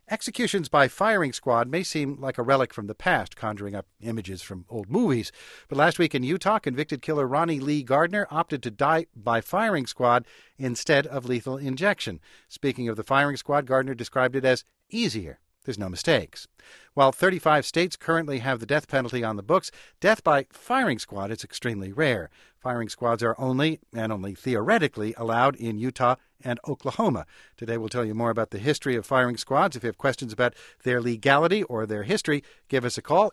Executions by firing squad may seem like a relic from the past, conjuring up images from old movies. But last week in Utah, convicted killer Ronnie Lee Gardner opted to die by firing squad instead of lethal injection. Speaking of the firing squad, Gardner described it as easier. There's no mistakes. While 35 states currently have the death penalty on the books, death by firing squad is extremely rare. Firing squads are only, and only theoretically, allowed in Utah and Oklahoma. Today we'll tell you more about the history of firing squads. If you have questions about their legality or their history, give us a call,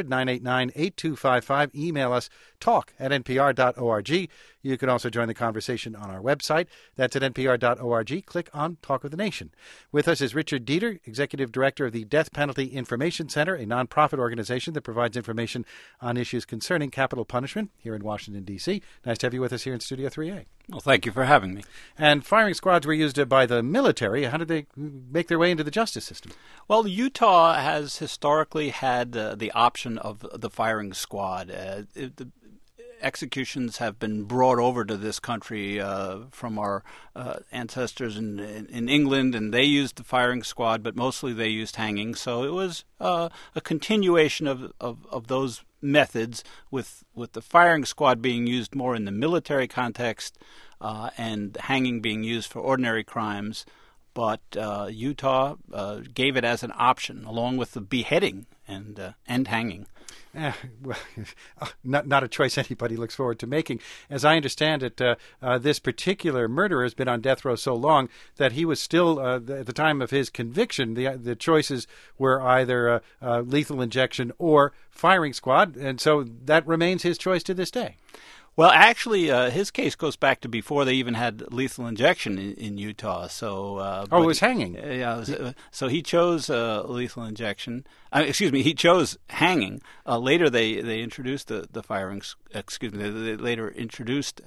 800-989-8255. Email us, talk@npr.org. You can also join the conversation on our website. That's at npr.org. Click on Talk of the Nation. With us is Richard Dieter, Executive Director of the Death Penalty Information Center, a nonprofit organization that provides information on issues concerning capital punishment here in Washington, D.C. Nice to have you with us here in Studio 3A. Well, thank you for having me. And firing squads were used by the military. How did they make their way into the justice system? Well, Utah has historically had the option of the firing squad. The executions have been brought over to this country from our ancestors in England, and they used the firing squad, but mostly they used hanging. So it was a continuation of those methods, with the firing squad being used more in the military context and hanging being used for ordinary crimes. But Utah gave it as an option, along with the beheading and hanging. Well, not a choice anybody looks forward to making. As I understand it, this particular murderer has been on death row so long that he was still, at the time of his conviction, the choices were either lethal injection or firing squad, and so that remains his choice to this day. Well, actually, his case goes back to before they even had lethal injection in Utah. So, it was hanging. So he chose lethal injection. He chose hanging. Later, they introduced the firing. They later introduced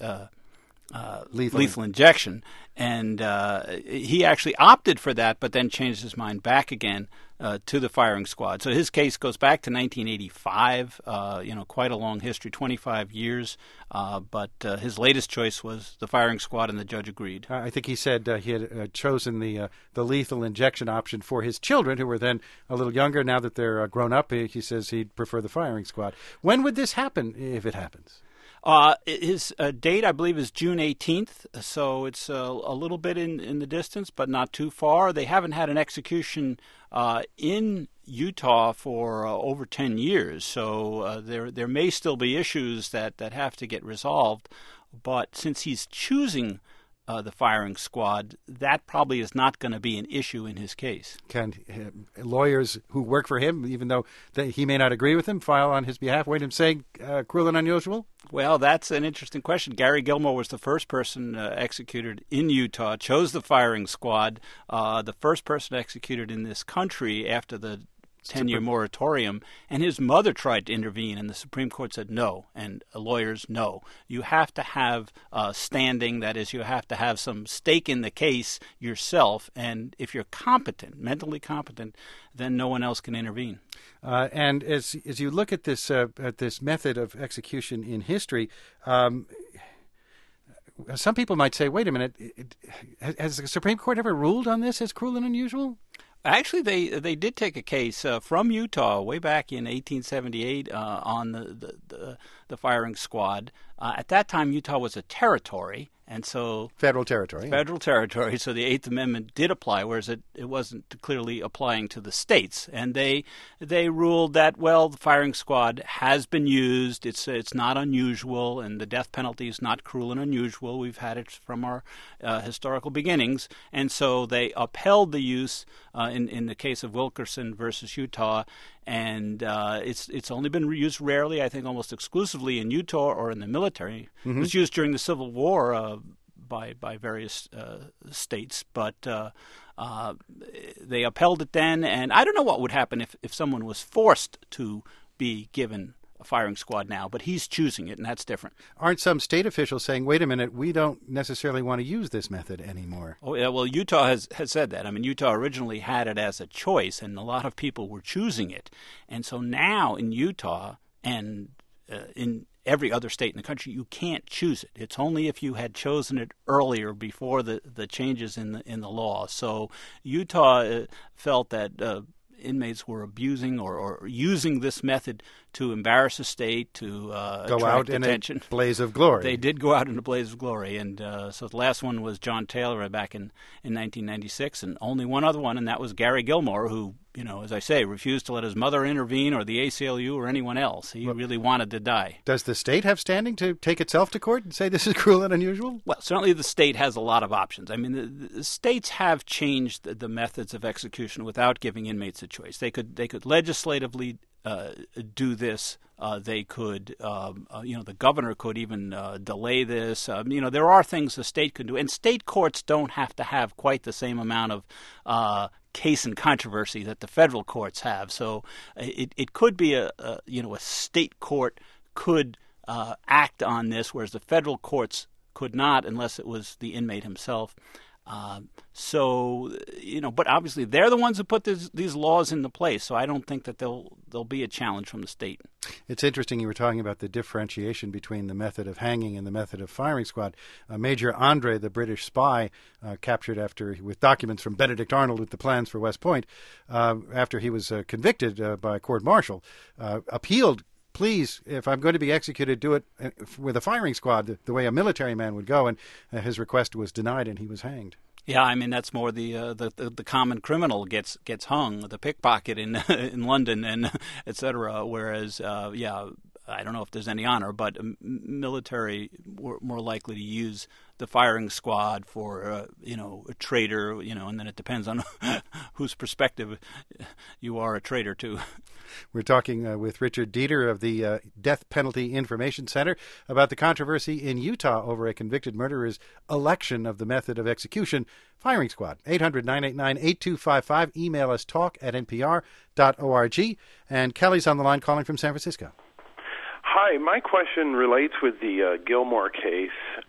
lethal injection, and he actually opted for that, but then changed his mind back again to the firing squad. So his case goes back to 1985. Quite a long history, 25 years. But his latest choice was the firing squad, and the judge agreed. I think he said he had chosen the lethal injection option for his children, who were then a little younger. Now that they're grown up, he says he'd prefer the firing squad. When would this happen, if it happens? His date, I believe, is June 18th, so it's a little bit in the distance, but not too far. They haven't had an execution in Utah for over 10 years, so there may still be issues that have to get resolved. But since he's choosing the firing squad, that probably is not going to be an issue in his case. Can lawyers who work for him, even though he may not agree with him, file on his behalf, wait him saying cruel and unusual? Well, that's an interesting question. Gary Gilmore was the first person executed in Utah, chose the firing squad, the first person executed in this country after the 10-year moratorium, and his mother tried to intervene, and the Supreme Court said no, and lawyers no. You have to have standing, that is, you have to have some stake in the case yourself, and if you're competent, mentally competent, then no one else can intervene. And as you look at this method of execution in history, some people might say, wait a minute, has the Supreme Court ever ruled on this as cruel and unusual? Actually, they did take a case from Utah way back in 1878 on the firing squad. At that time, Utah was a territory, and so federal territory. So the Eighth Amendment did apply, whereas it wasn't clearly applying to the states. And they ruled that, well, the firing squad has been used. It's not unusual, and the death penalty is not cruel and unusual. We've had it from our historical beginnings, and so they upheld the use in the case of Wilkerson versus Utah. And it's only been used rarely, I think almost exclusively in Utah or in the military. Mm-hmm. It was used during the Civil War by various states, but they upheld it then. And I don't know what would happen if someone was forced to be given a firing squad now, but he's choosing it, and that's different. Aren't some state officials saying, wait a minute, we don't necessarily want to use this method anymore? Oh, yeah, well, Utah has said that. I mean, Utah originally had it as a choice, and a lot of people were choosing it. And so now in Utah, and in every other state in the country, you can't choose it. It's only if you had chosen it earlier before the changes in the law. So Utah felt that inmates were abusing or using this method to embarrass the state, to go out attention. In a blaze of glory. They did go out in a blaze of glory. And so the last one was John Taylor back in 1996, and only one other one, and that was Gary Gilmore, who, as I say, refused to let his mother intervene or the ACLU or anyone else. He really wanted to die. Does the state have standing to take itself to court and say this is cruel and unusual? Well, certainly the state has a lot of options. I mean, the states have changed the methods of execution without giving inmates a choice. They could legislatively do this. They could, the governor could even delay this. There are things the state could do, and state courts don't have to have quite the same amount of case and controversy that the federal courts have. So it could be a state court could act on this, whereas the federal courts could not, unless it was the inmate himself. But obviously they're the ones who put these laws into place, so I don't think that there'll be a challenge from the state. It's interesting you were talking about the differentiation between the method of hanging and the method of firing squad. Major Andre, the British spy, captured with documents from Benedict Arnold with the plans for West Point, after he was convicted by a court-martial, appealed, please, if I'm going to be executed, do it with a firing squad, the way a military man would go. And his request was denied, and he was hanged. Yeah, I mean that's more the common criminal gets hung, the pickpocket in in London and et cetera. Whereas I don't know if there's any honor, but military were more likely to use the firing squad for a traitor, and then it depends on whose perspective you are a traitor to. We're talking with Richard Dieter of the Death Penalty Information Center about the controversy in Utah over a convicted murderer's election of the method of execution, firing squad. 800-989-8255. Email us talk@npr.org. And Kelly's on the line calling from San Francisco. Hi, my question relates with the Gilmore case.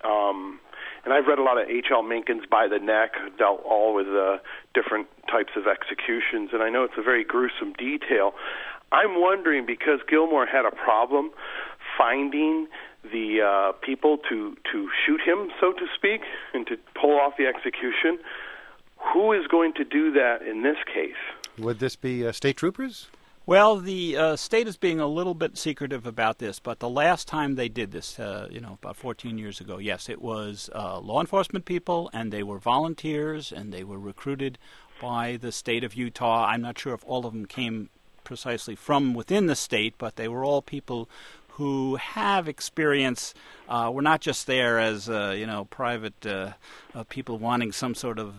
And I've read a lot of H.L. Mencken's By the Neck, dealt all with different types of executions, and I know it's a very gruesome detail. I'm wondering, because Gilmore had a problem finding the people to shoot him, so to speak, and to pull off the execution, who is going to do that in this case? Would this be state troopers? Well, the state is being a little bit secretive about this, but the last time they did this, about 14 years ago, yes, it was law enforcement people, and they were volunteers, and they were recruited by the state of Utah. I'm not sure if all of them came precisely from within the state, but they were all people who have experience. We're not just there as private people wanting some sort of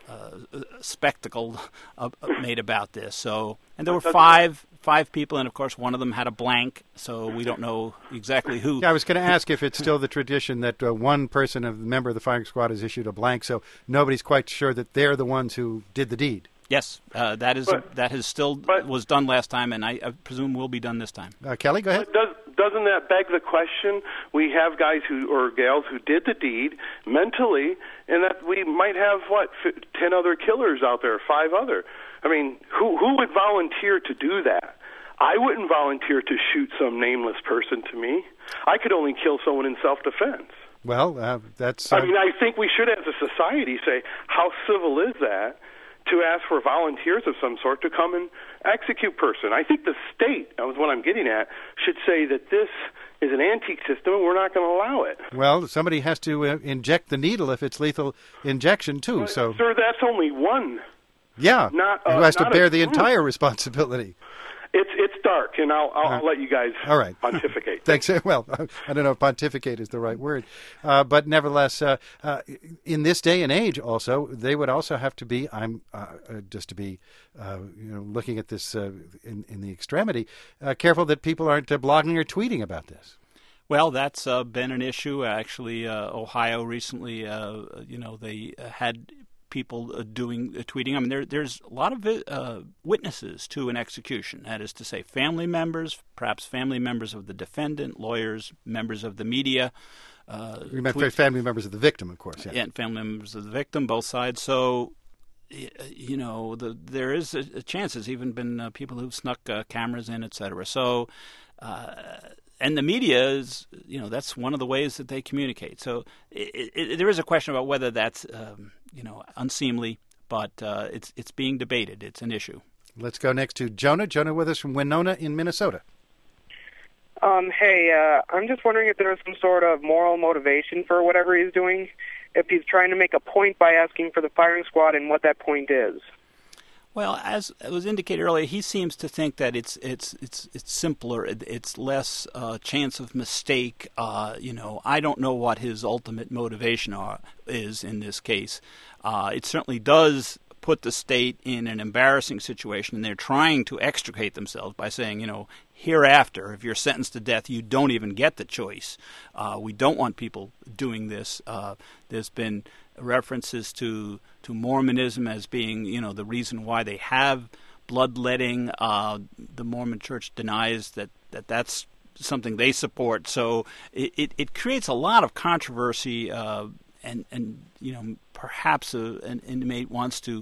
spectacle made about this. So, and there were five people, and of course one of them had a blank, so we don't know exactly who. Yeah, I was going to ask if it's still the tradition that one person, a member of the firing squad, is issued a blank, so nobody's quite sure that they're the ones who did the deed. Yes, that was done last time, and I presume will be done this time. Kelly, go ahead. Doesn't that beg the question? We have guys or gals who did the deed mentally, and that we might have 10 other killers out there, 5 other. I mean, who would volunteer to do that? I wouldn't volunteer to shoot some nameless person to me. I could only kill someone in self-defense. Well, that's. I mean, I think we should, as a society, say, how civil is that to ask for volunteers of some sort to come and execute person? I think the state, that was what I'm getting at, should say that this is an antique system and we're not going to allow it. Well, somebody has to inject the needle if it's lethal injection, too. Well, so, sir, that's only one. Yeah, who has to bear the group. Entire responsibility. It's dark, and I'll let you guys all right. pontificate. Thanks. Well, I don't know if pontificate is the right word, but nevertheless, in this day and age, also they would also have to be. Looking at this in the extremity, careful that people aren't blogging or tweeting about this. Well, that's been an issue. Actually, Ohio recently, they had people tweeting. I mean, there's a lot of witnesses to an execution. That is to say, family members, perhaps family members of the defendant, lawyers, members of the media. You meant family members of the victim, of course. Yeah, and family members of the victim, both sides. So, there is a chance. There's even been people who've snuck cameras in, et cetera. So, and the media is, that's one of the ways that they communicate. So there is a question about whether that's, unseemly, but it's being debated. It's an issue. Let's go next to Jonah. Jonah with us from Winona in Minnesota. Hey, I'm just wondering if there's some sort of moral motivation for whatever he's doing, if he's trying to make a point by asking for the firing squad and what that point is. Well, as was indicated earlier, he seems to think that it's simpler. It's less chance of mistake. I don't know what his ultimate motivation is in this case. It certainly does put the state in an embarrassing situation, and they're trying to extricate themselves by saying, hereafter, if you're sentenced to death, you don't even get the choice. We don't want people doing this. There's been references to Mormonism as being, the reason why they have bloodletting. The Mormon Church denies that's something they support. So it creates a lot of controversy, and perhaps an inmate wants to,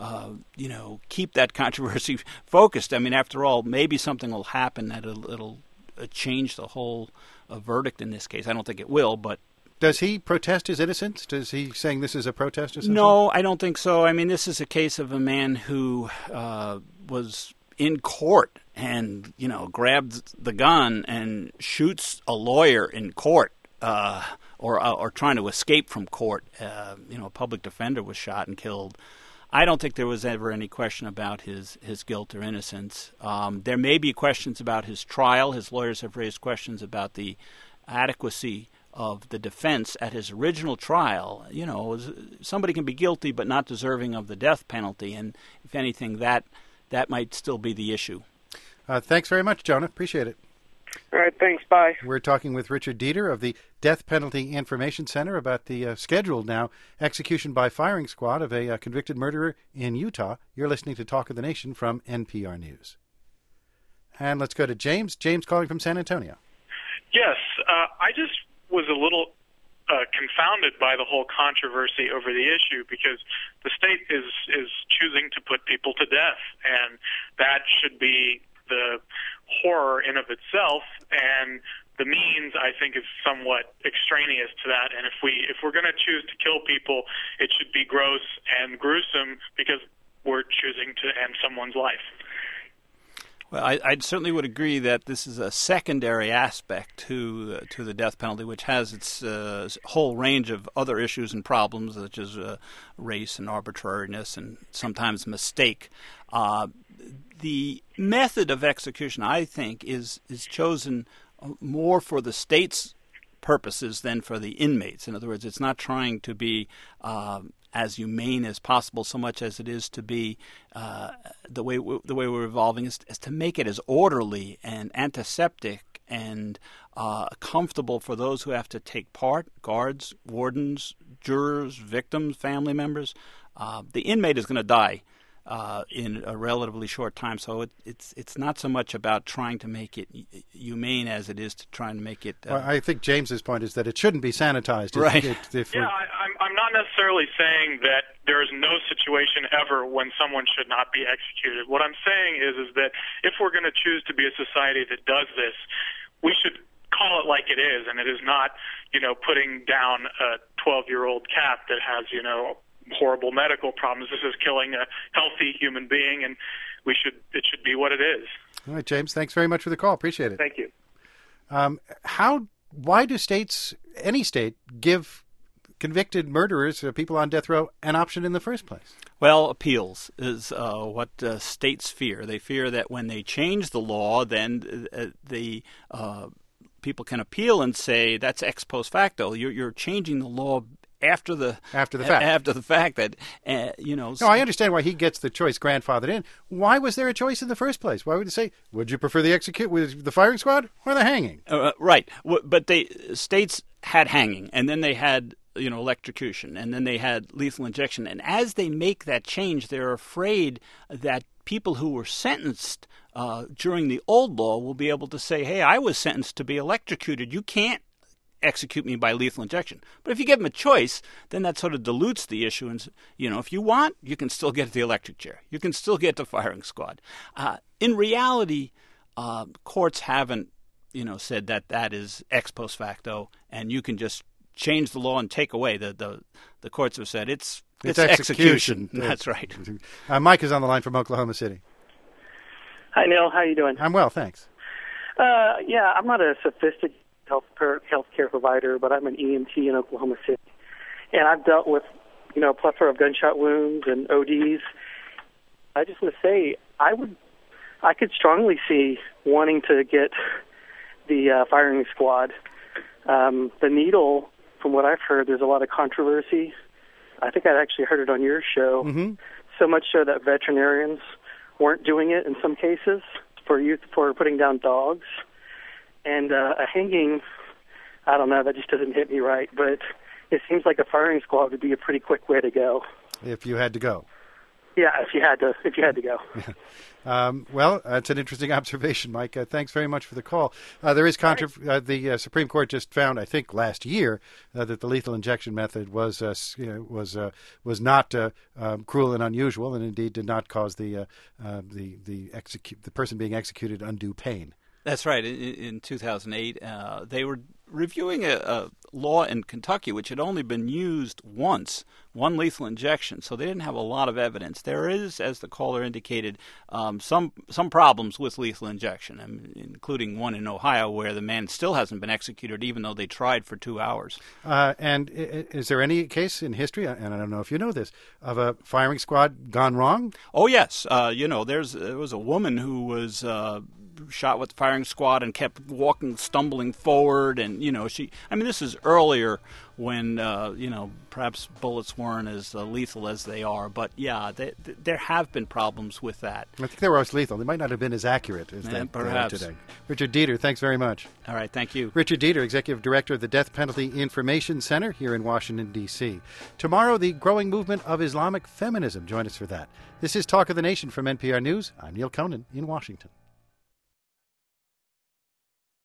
keep that controversy focused. I mean, after all, maybe something will happen that it'll change the whole verdict in this case. I don't think it will, but. Does he protest his innocence? Does he saying this is a protest or something? No, I don't think so. I mean, this is a case of a man who was in court and, grabs the gun and shoots a lawyer in court, or trying to escape from court. A public defender was shot and killed. I don't think there was ever any question about his guilt or innocence. There may be questions about his trial. His lawyers have raised questions about the adequacy of the defense at his original trial. Somebody can be guilty but not deserving of the death penalty, and if anything, that might still be the issue. Thanks very much, Jonah. Appreciate it. All right, thanks. Bye. We're talking with Richard Dieter of the Death Penalty Information Center about the scheduled now execution by firing squad of a convicted murderer in Utah. You're listening to Talk of the Nation from NPR News. And let's go to James. James calling from San Antonio. Yes, I just was a little confounded by the whole controversy over the issue, because the state is choosing to put people to death, and that should be the horror in of itself, and the means, I think, is somewhat extraneous to that. And if we're going to choose to kill people, it should be gross and gruesome because we're choosing to end someone's life. Well, I certainly would agree that this is a secondary aspect to the death penalty, which has its whole range of other issues and problems, such as race and arbitrariness and sometimes mistake. The method of execution, I think, is chosen more for the state's purposes than for the inmates. In other words, it's not trying to be as humane as possible, so much as it is to be the way we're evolving is to make it as orderly and antiseptic and comfortable for those who have to take part: guards, wardens, jurors, victims, family members. The inmate is going to die in a relatively short time, so it's not so much about trying to make it humane as it is to trying to make it. Well, I think James's point is that it shouldn't be sanitized. Right. I'm not necessarily saying that there is no situation ever when someone should not be executed. What I'm saying is that if we're going to choose to be a society that does this, we should call it like it is, and it is not, putting down a 12-year-old cat that has, horrible medical problems. This is killing a healthy human being, and it should be what it is. All right, James, thanks very much for the call. Appreciate it. Thank you. Why do any state, give convicted murderers, people on death row, an option in the first place? Well, appeals is what states fear. They fear that when they change the law, then the people can appeal and say that's ex post facto. You're changing the law after the fact that No, I understand why he gets the choice grandfathered in. Why was there a choice in the first place? Why would it say, would you prefer the firing squad or the hanging? Right, but states had hanging, and then they had electrocution, and then they had lethal injection. And as they make that change, they're afraid that people who were sentenced during the old law will be able to say, hey, I was sentenced to be electrocuted. You can't execute me by lethal injection. But if you give them a choice, then that sort of dilutes the issue. And if you want, you can still get the electric chair. You can still get the firing squad. In reality, courts haven't said that is ex post facto, and you can just change the law and take away. The courts have said it's execution. That's right. Mike is on the line from Oklahoma City. Hi, Neil. How you doing? I'm well, thanks. Yeah, I'm not a sophisticated healthcare provider, but I'm an EMT in Oklahoma City, and I've dealt with a plethora of gunshot wounds and ODs. I just want to say I could strongly see wanting to get the firing squad. The needle, from what I've heard, there's a lot of controversy. I think I actually heard it on your show. Mm-hmm. So much so that veterinarians weren't doing it in some cases for putting down dogs. And a hanging, I don't know, that just doesn't hit me right. But it seems like a firing squad would be a pretty quick way to go. If you had to go. Yeah, if you had to go. Well, that's an interesting observation, Mike. Thanks very much for the call. There is the Supreme Court just found, I think, last year that the lethal injection method was not cruel and unusual, and indeed did not cause the person being executed undue pain. That's right. In 2008, they were reviewing a law in Kentucky which had only been used once, one lethal injection, so they didn't have a lot of evidence. There is, as the caller indicated, some problems with lethal injection, including one in Ohio where the man still hasn't been executed even though they tried for 2 hours. And is there any case in history, and I don't know if you know this, of a firing squad gone wrong? Oh, yes. There was a woman who was shot with the firing squad and kept stumbling forward, and this is earlier when perhaps bullets weren't as lethal as they are, but yeah, there have been problems with that. I think they were always lethal. They might not have been as accurate as they are today. Richard Dieter, thanks very much. All right, thank you. Richard Dieter, Executive Director of the Death Penalty Information Center here in Washington, D.C. Tomorrow, the growing movement of Islamic feminism. Join us for that. This is Talk of the Nation from NPR News. I'm Neil Conan in Washington.